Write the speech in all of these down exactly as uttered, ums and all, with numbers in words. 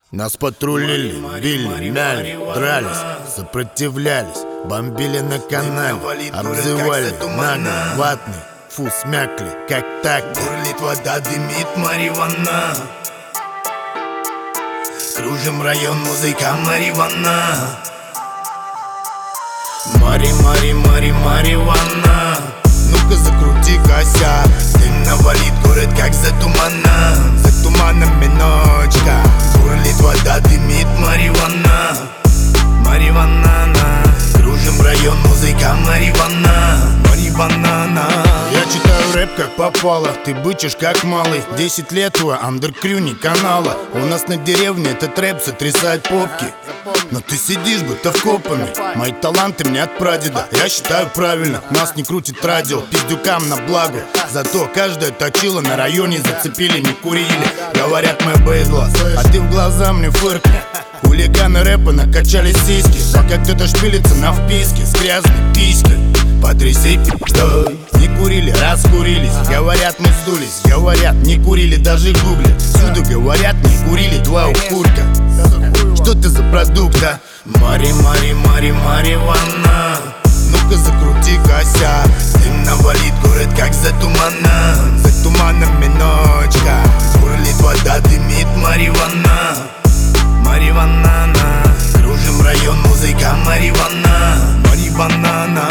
Нас патрулили, били, мяли, дрались, сопротивлялись, бомбили на канале, обзывали, нагло, ватный, фу, смякли, как так-то. Бурлит вода, дымит марихуана. Кружим район, музыка марихуана. Мари, мари, мари, марихуана. Ну-ка закрути кося, Дым навалит город, как за туманом. за туманами ночка. Бурлит вода, дымит марихуана. Марихуана. Кружим район, музыка марихуана. Марихуана. Я читаю рэп как попало, ты бычишь как малый. Десять лет твой андеркрю не канала. У нас на деревне этот рэп сотрясает попки. Но ты сидишь будто вкопанный. Мои таланты мне от прадеда. Я считаю правильно, нас не крутит радио, пиздюкам на благо. Зато каждое точило на районе зацепили, не курили. Говорят, мы быдло, а ты в глаза мне фыркни. Хулиганы рэпа накачали сиськи, пока кто-то шпилится на вписке с грязной писькой. Потряси пи***й. Не курили, раскурились. Говорят, мы сдулись. Говорят, не курили, даже гуглят. Всюду говорят, не курили, два укурка. Что ты за продукт, а? Мари, мари, мари, марихуана. Ну-ка закрути кося. Дым навалит город, как за туманом. За туманами ночка. Бурлит вода, дымит марихуана. Марихуана. Кружим район, музыка марихуана. Марихуана.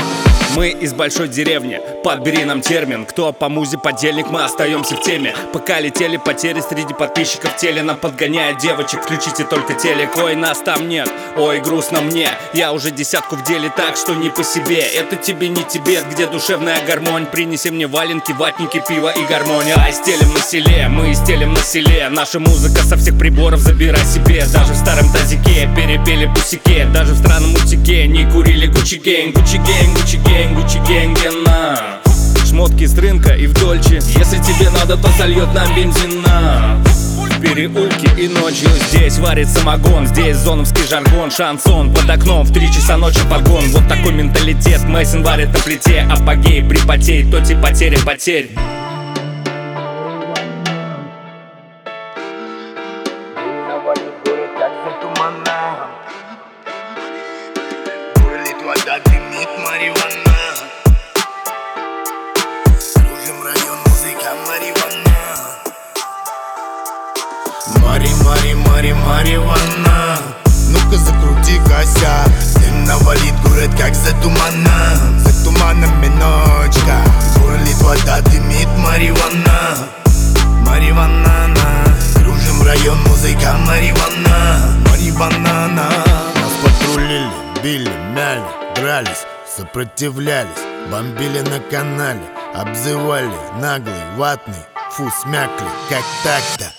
Мы из большой деревни, подбери нам термин. Кто по музе подельник, мы остаемся в теме. Пока летели потери среди подписчиков, теле нам подгоняет девочек. Включите только телек, ой, нас там нет. Ой, грустно мне, я уже десятку в деле, так что не по себе. Это тебе не Тибет, где душевная гармонь. Принеси мне валенки, ватники, пиво и гармония. А стелем на селе, мы стелем на селе. Наша музыка со всех приборов забирай себе. Даже в старом тазике перепели пусике. Даже в странном утике не курили Гуччи Гэнг. Гуччи Гэнг, Гуччи Гэнг, Гуччи Гэнгена. Шмотки с рынка и в Дольче. Если тебе надо, то сольет нам бензина. В переулке и ночью здесь варит самогон. Здесь зоновский жаргон, шансон. Под окном в три часа ночи подгон. Вот такой менталитет, Мейсон варит на плите. Апогей, припотей, то те потеря потерь. Навалит город, как за туманом. Бурлит вода, дымит марихуана. Кружим район, музыка марихуана. Мари, мари, мари, марихуана. Ну-ка закрути кося. Дым навалит город, как за туманом. За туманами ночка. Бурлит вода, дымит марихуана. Марихуана. Кружим район, музыка марихуана. Марихуана. Нас патрулили, били, мяли, дрались, сопротивлялись, бомбили на канале, обзывали, наглый, ватный, фу, смякли, как так-то.